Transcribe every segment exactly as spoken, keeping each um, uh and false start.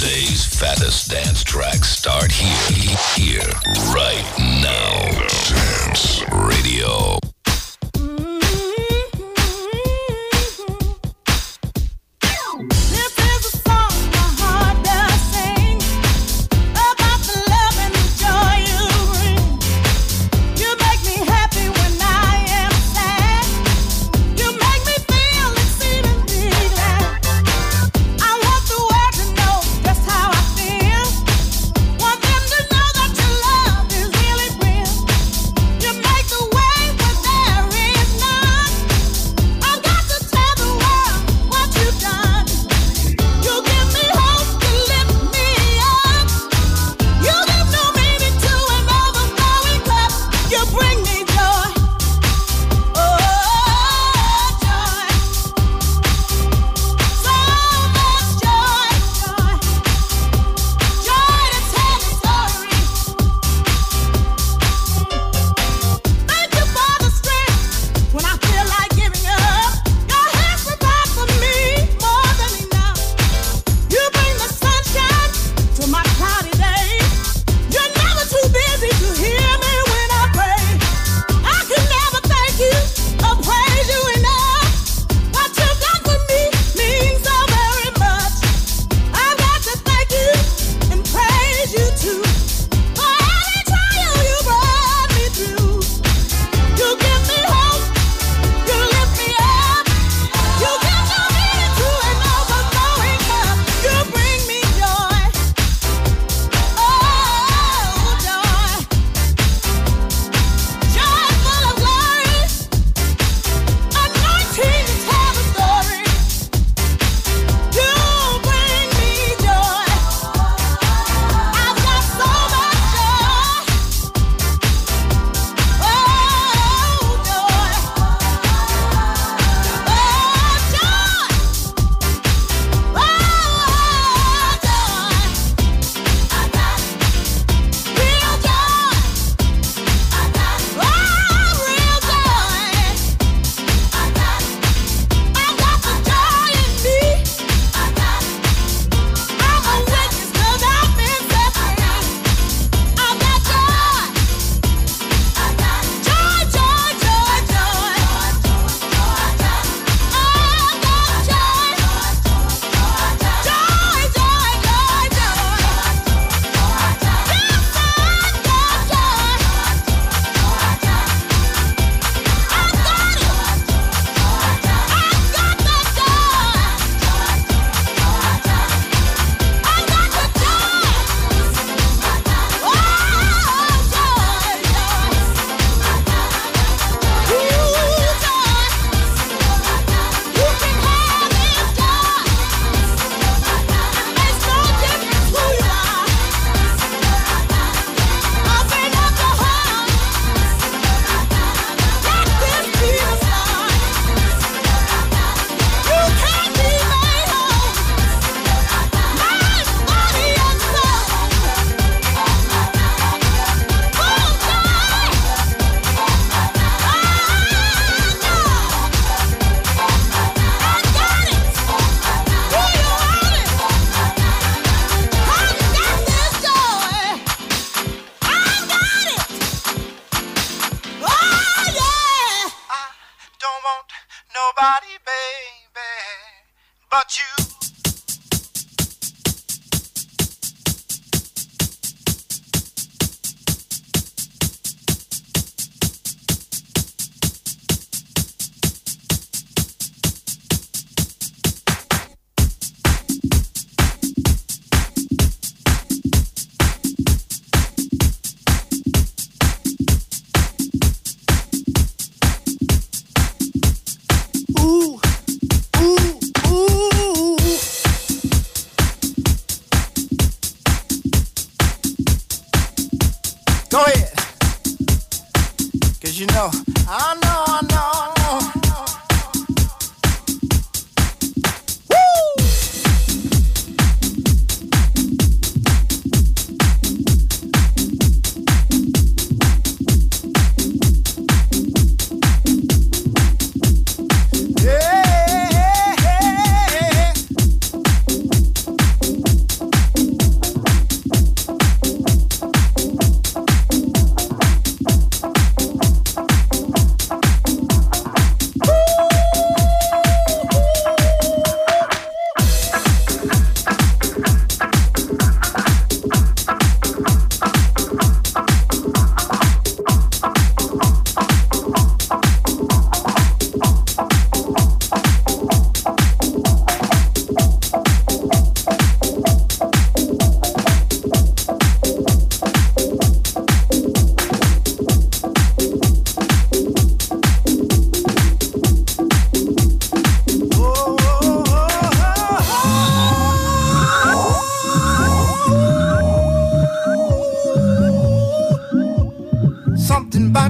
Today's fattest dance tracks start here, here, right now. Dance Radio.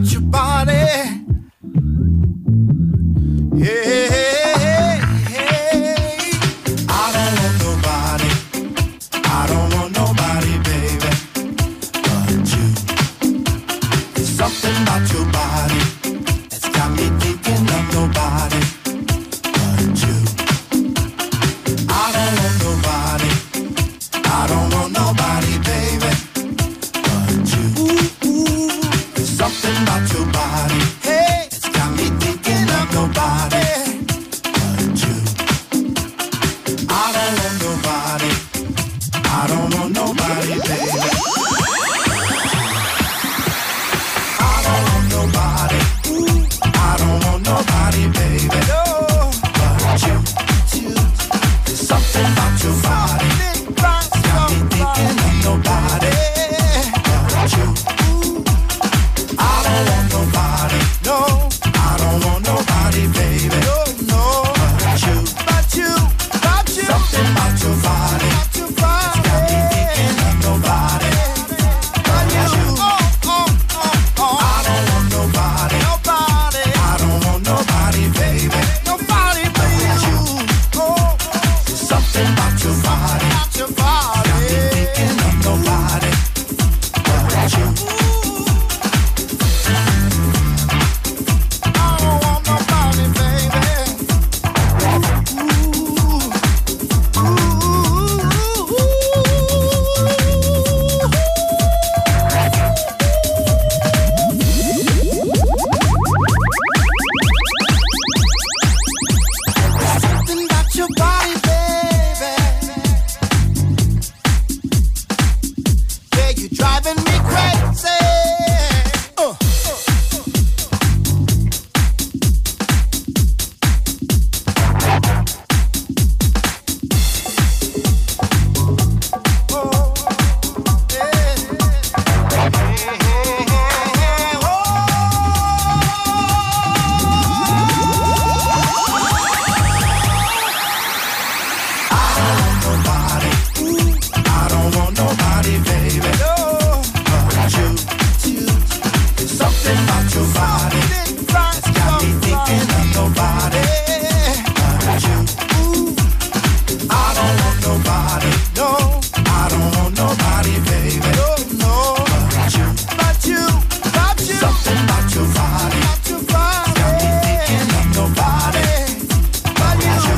about your body. Yeah, I don't want nobody. I don't want nobody, baby, but you. There's something about your body that's got me thinking of nobody but you. I don't want nobody. I don't want nobody, baby, but you. Ooh, ooh. There's something about your body, hey, it's got me thinking of nobody but you. I don't want nobody. I don't want nobody, baby. I don't want nobody. Ooh, I don't want nobody, baby. No, but you. you. There's something about your body. Got me thinking of nobody but you. Ooh, I don't want nobody. No, I don't want nobody, baby. No, no, but you. But you, but you. Something about your body. It's got me thinking of nobody but you. Oh, oh, oh, oh. I don't want nobody. Nobody. I don't want nobody, baby. Nobody but you. Oh, there's something about your body. Your body. Got me thinking of nobody but you. I don't want nobody, baby. Ooh, ooh, something about your body, baby. Yeah, you're driving me crazy. Uh. Oh, yeah. I don't want nobody, baby. No, but you. There's something about your body that's got me thinking of nobody but you. Ooh, I don't want nobody. No, I don't want nobody, baby. No, no, but you. But you, but you. Something about your body that's got me thinking of nobody but you.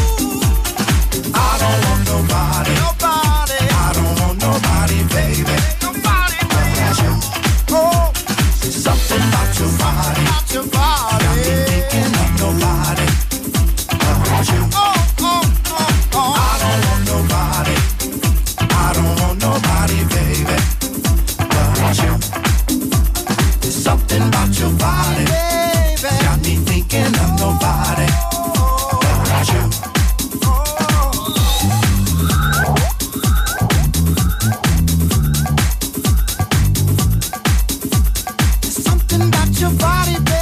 I don't want nobody. Nobody. I don't want nobody, baby. Nobody but you. Oh, there's something about your body. About your body. Got me thinking of nobody but you. Oh, oh, oh, oh. I don't want nobody. I don't want nobody, baby, but you. There's something about your body, baby. Got me thinking of nobody but you. There's something about your body, baby.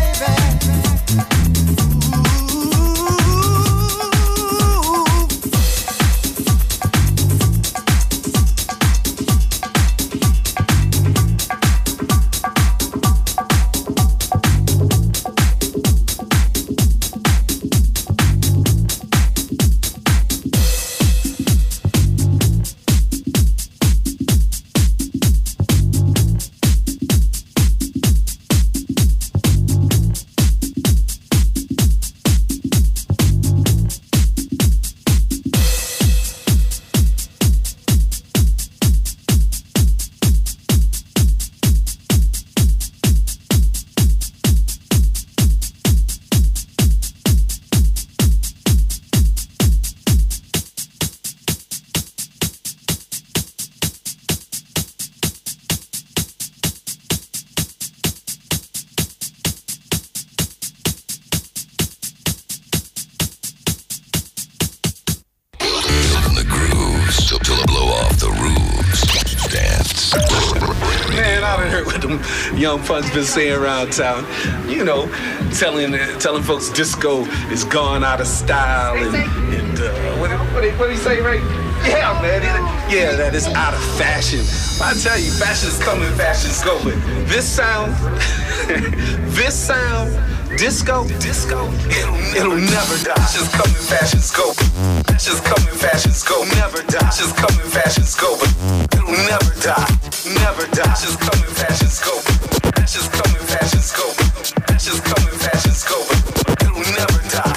Young Pun's been saying around town, you know, telling telling folks disco is gone out of style and, and uh, what, what, what did he say, right? Yeah, man. It, yeah, that is out of fashion. I tell you, fashion's coming, fashion's going. This sound, this sound, disco, disco, it'll, it'll never die. Fashion's coming, fashion's go. Fashion's coming, fashion's go. Never die. Fashion's coming, fashion's go. But it'll never die. Never die. Fashion's coming, fashion's go. Fashion's coming, fashion's go. Fashion's coming, fashion's go. But it'll never die.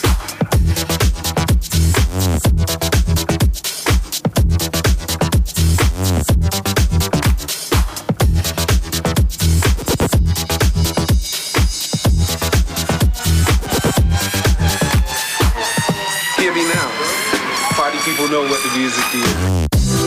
People know what the music is.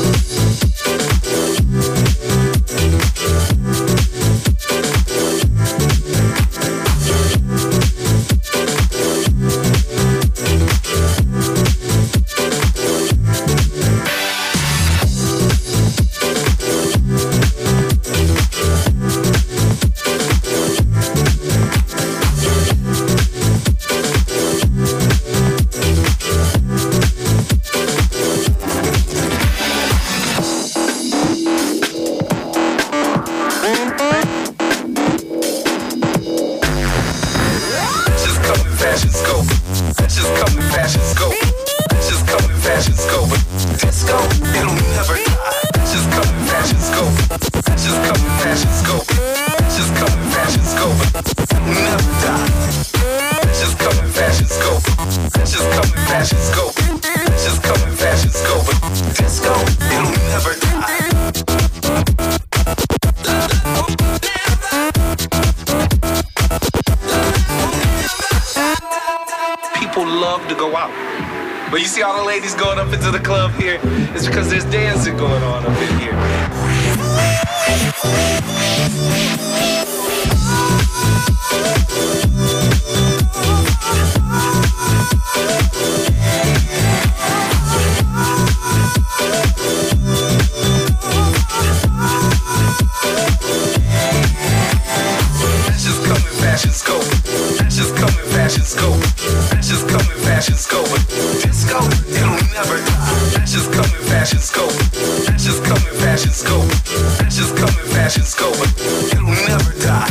But you see all the ladies going up into the club here, it's because there's dancing going on up in here. Fashion's coming, fashion's go. Fashion's coming, fashion's go. Fashion's coming, fashion's go. Disco, it'll never die. Fashion's coming, fashion's go. Fashion's coming, fashion's go. Fashion's coming, fashion's go. But it'll never die.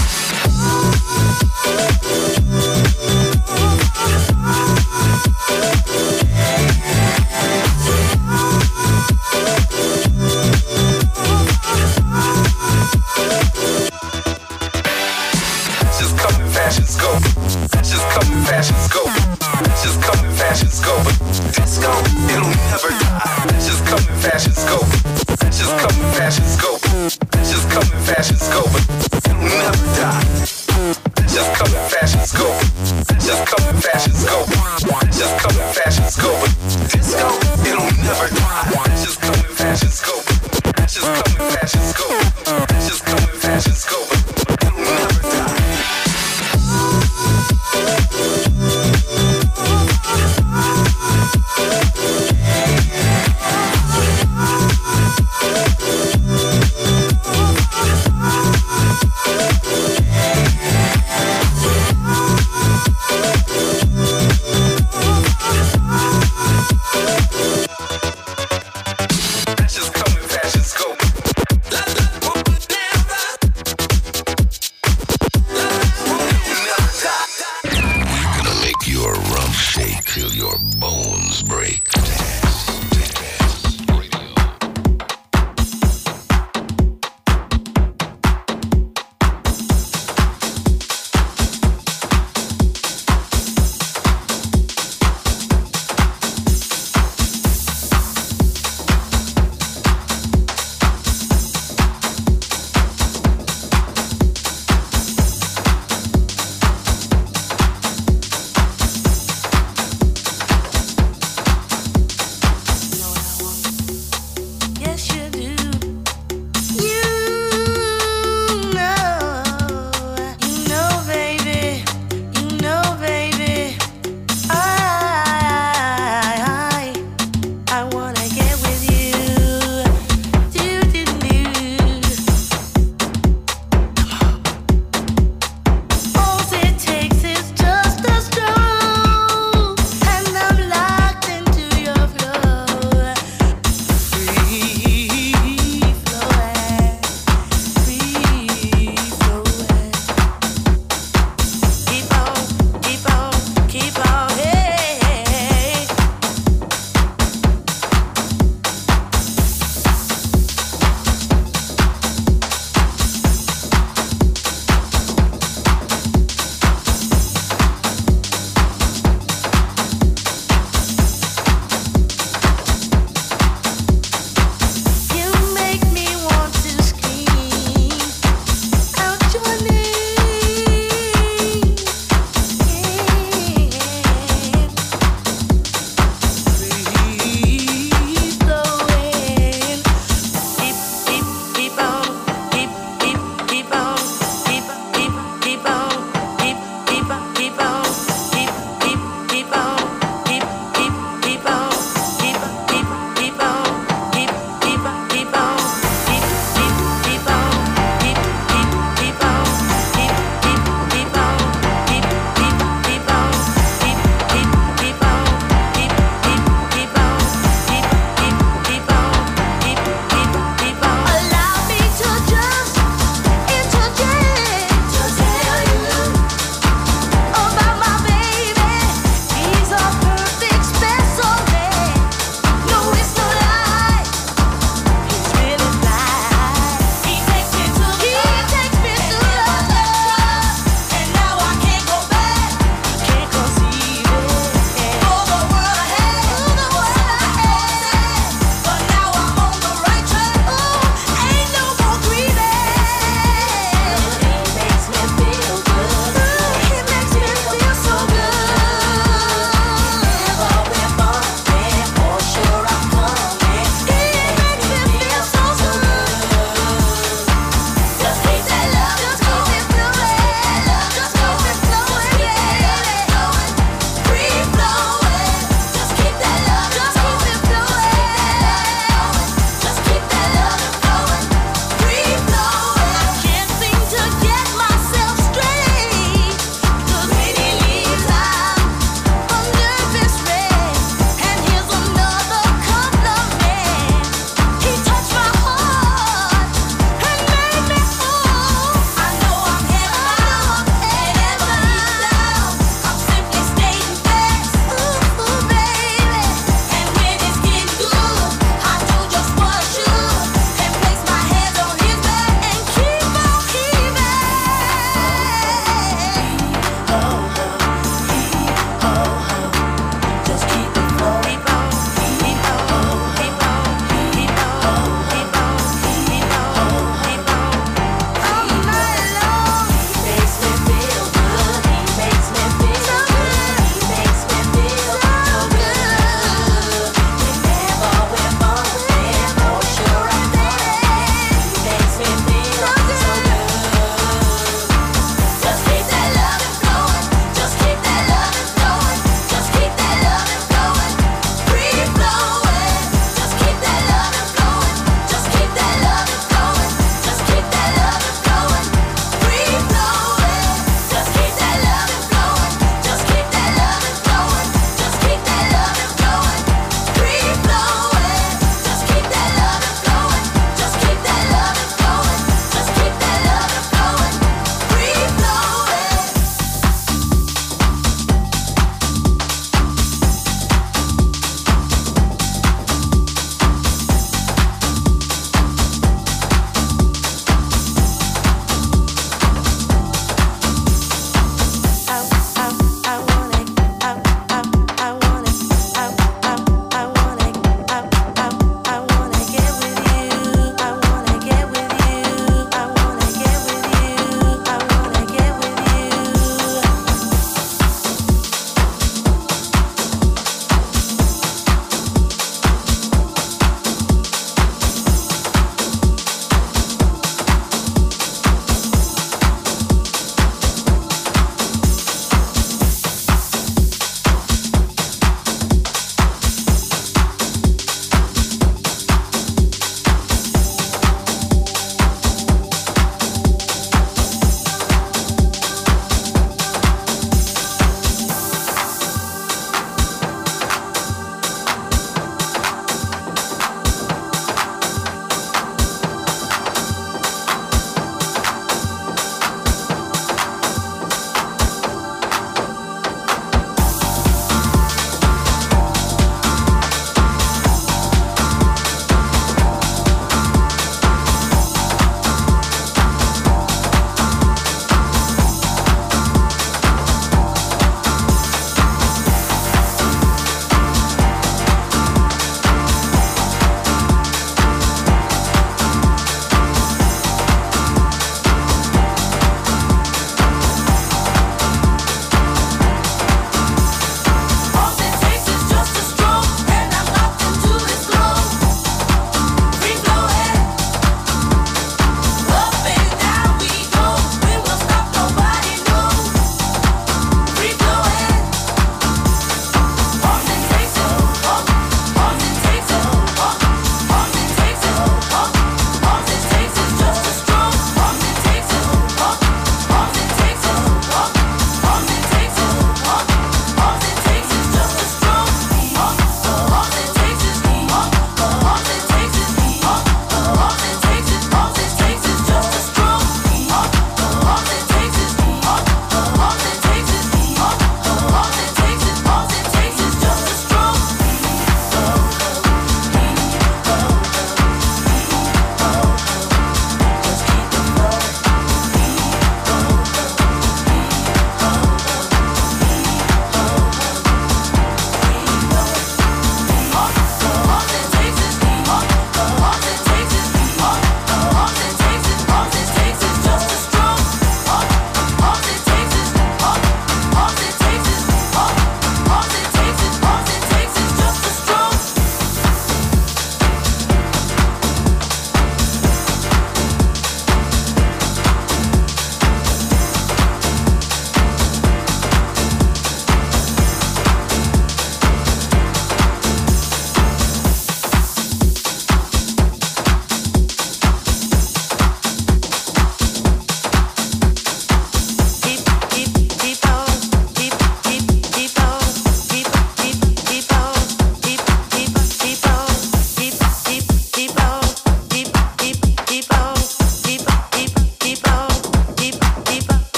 Fashion's coming, fashion's go. Fashion's coming, fashion's go. Fashion's coming, fashion's go. But disco, it'll never die. Fashion's coming, fashion's go. Fashion's coming, fashion's go. Fashion's coming, fashion's go. But it'll never die. Fashion's coming, fashion's go. Fashion's coming, fashion's go. Fashion's coming, fashion's go. But disco, it'll never die. Fashion's coming, fashion's go. Fashion's coming, fashion's go. Fashion's coming, fashion's go. But it'll never die.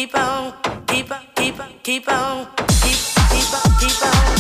keep on, keep on, keep on, keep on, keep, keep on, keep on.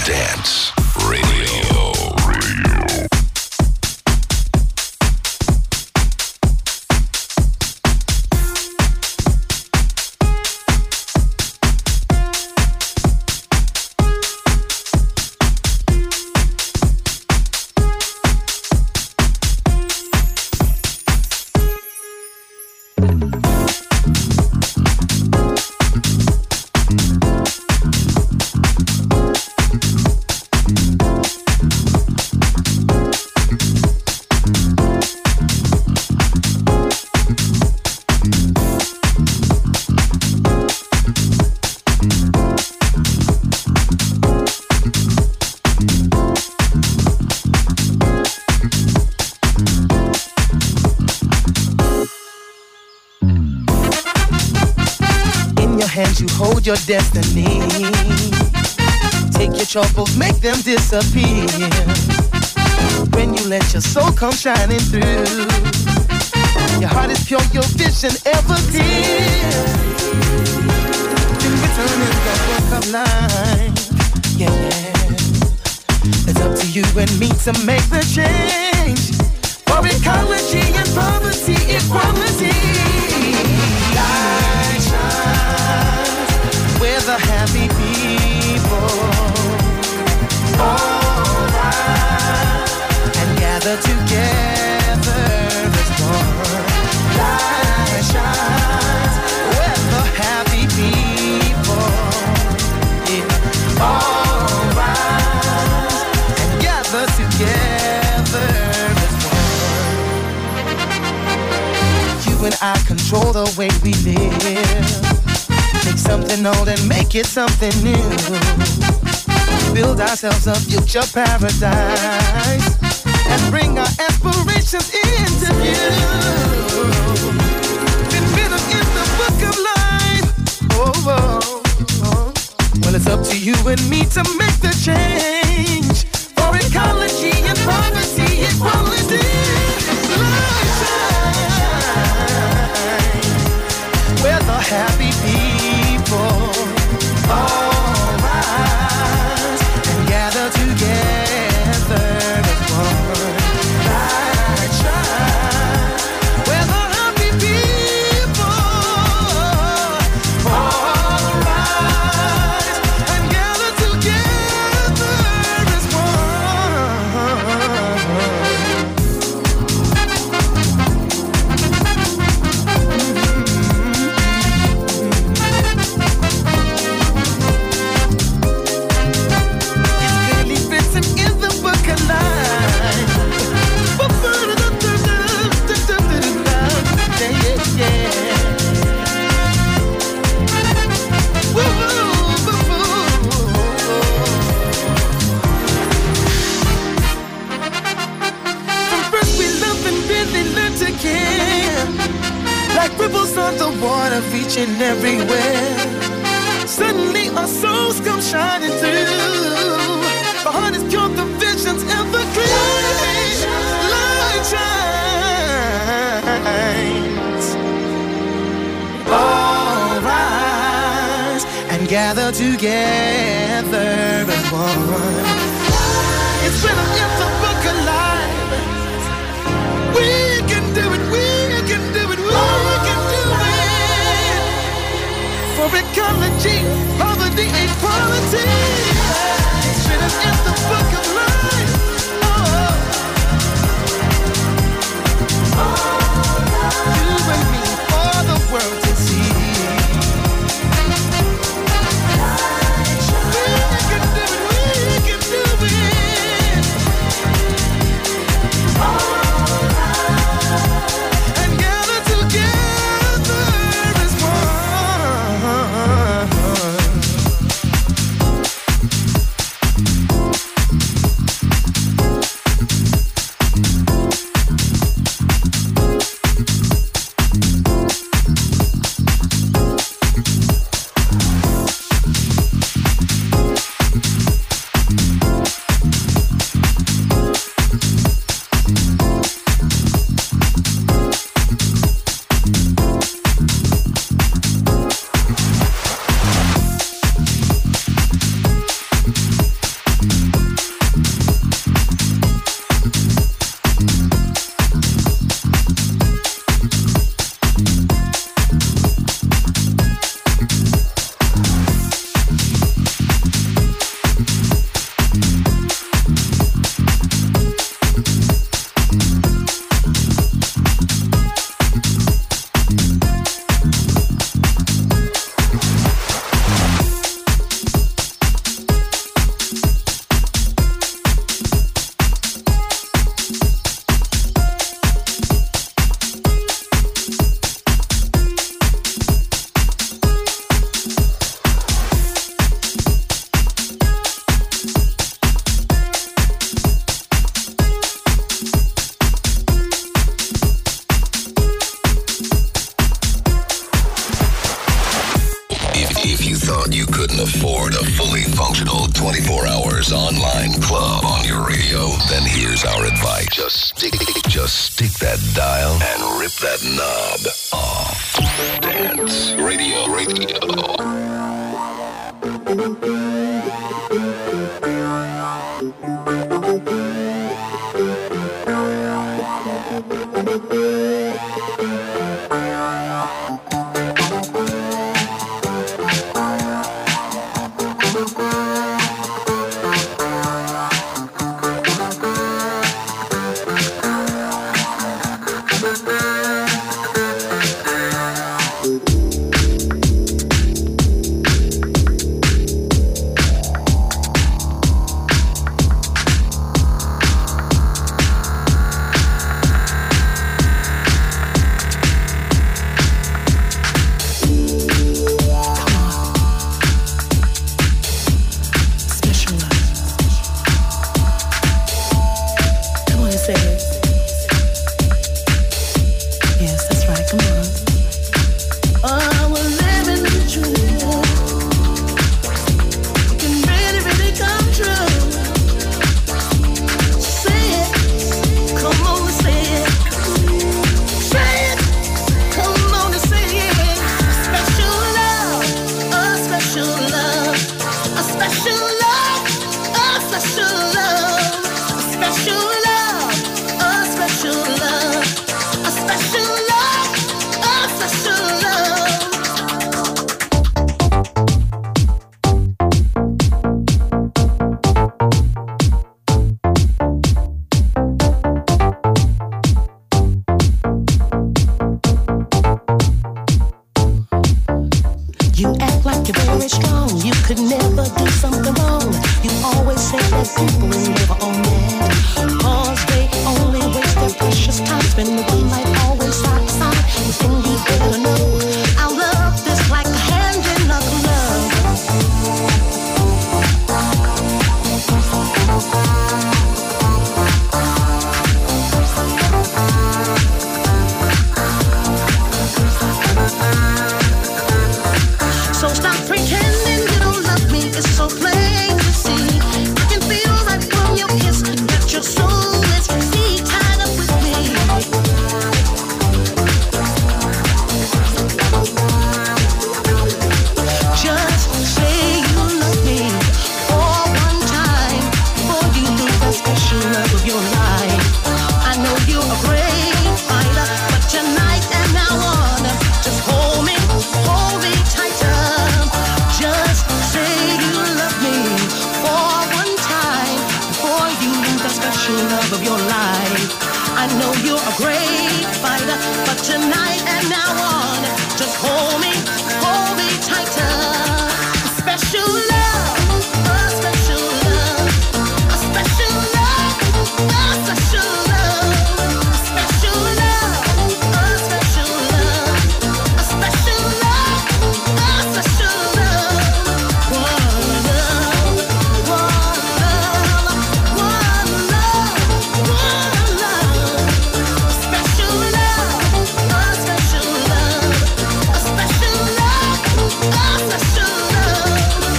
Dance Radio. Radio. You hold your destiny. Take your troubles, make them disappear. When you let your soul come shining through, your heart is pure, your vision ever clear. Then return in the book of life. Yeah, yeah. It's up to you and me to make the change. For ecology and poverty, equality. Light shines where the happy people all rise and gather together as one. Light shines where the happy people yeah, all rise and gather together as one. You and I control the way we live. Take something old and make it something new. Build ourselves a future paradise and bring our aspirations into view. Been written in the book of life. Oh, oh, oh. Well, it's up to you and me to make the change. For ecology and poverty, equality. Light shine where the happy people all rise and gather together as one. Light shine where the happy people all rise and gather together as reaching everywhere. Suddenly our souls come shining through. The heart is pure, the vision's ever clear. Light shines. All rise and gather together as one. It's written in the book of life. We can do it, we can do it, we can do it. For ecology, poverty, equality. It's written in the book of life. Oh, oh. You and me for the world to see. We can do it, we can do it. Oh. fully functional twenty-four hours online club on your radio, then here's our advice. Just stick, just stick that dial and rip that knob off. Dance Radio, radio.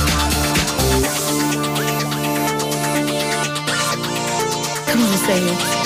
Say it.